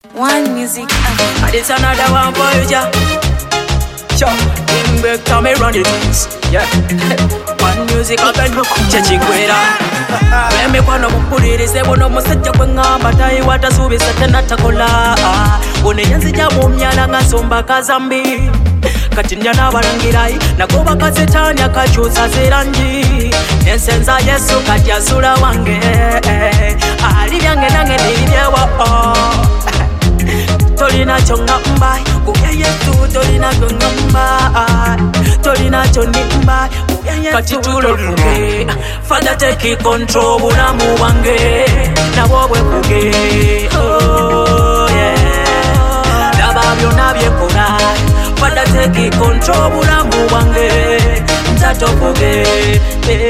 One music. And it's another one for you, ja. Sure, in back to me run the things. Yeah. One music up and Chachingwera. Meme kwano mupulirize bono musajja gwe ngamba tayiwata suubisa tenatakola. One yanzija mu myala nga nsomba kazambi. Kati ndya n'abalangirai nagoba kasetaani akakyusa zirangi. Ensenza Yesu kati asula wange. Ali byange nange ndibyewo. Tolina chongamba, kuya Yesu tolina chongamba, tolina chonimba, kuya Yesu. Kati tulofuge, Father take control bulamu wange, na wowe kuge, oh yeah. Daba byonna byekola, Father take control bulamu wange, ntato kuge.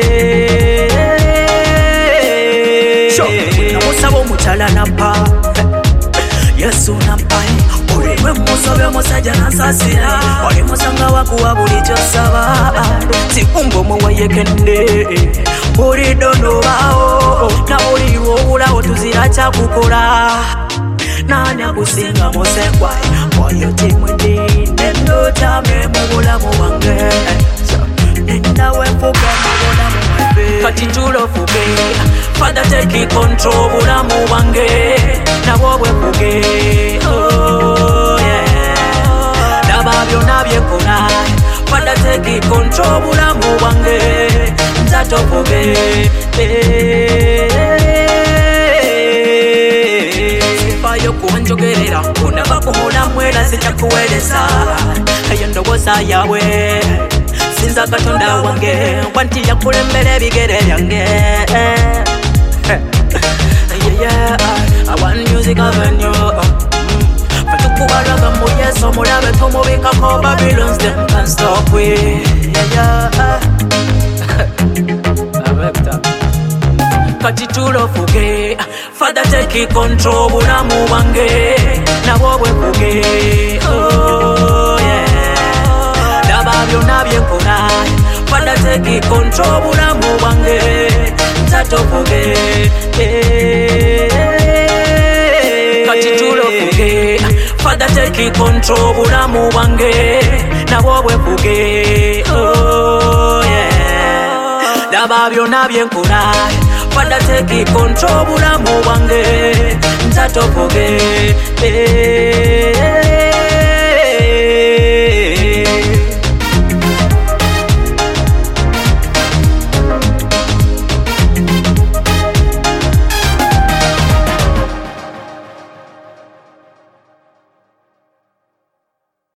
Namusaba omukyala nampa. Yesu nampai, ulimwe musobe musajja nansasira. Oli musanga wakuwa buli kyosaba. Sikumbo muwayekende, buli dondobaawo. Na buli wobulawo tuzira kyakukola. Nani akusinga musekwa, moyo timwindi. Nendo kyame mu bulamu bwange. Nenda wefuge mu bulamu bwange. Kati tulofuge, Father take control bulamu bwange. Na wowe kuge, oh yeah. Daba byonna byekola, Father take control bulamu bwange, ntato kuge. Sifayo kunjogerera, unaba kumula mwera sijja kuweereza. Eyo ndowooza yawe, sinza Katonda wange, wanti yakulembera ebigere byange. Yeah, I want music avenue. Fatukubaraga mu Yesu mulabe tumubikako Babylons them can't stop we. Yeah. Kati tulofuge, Father take control bulamu bwange, na wowe kuge, oh yeah. Daba byonna byekola, Father take control bulamu bwange, ntato kuge. Kati tulofuge, Father take control bulamu bwange, na wowe kuge, oh yeah. Daba byonna byenkola, Father take control bulamu bwange, ntato kuge.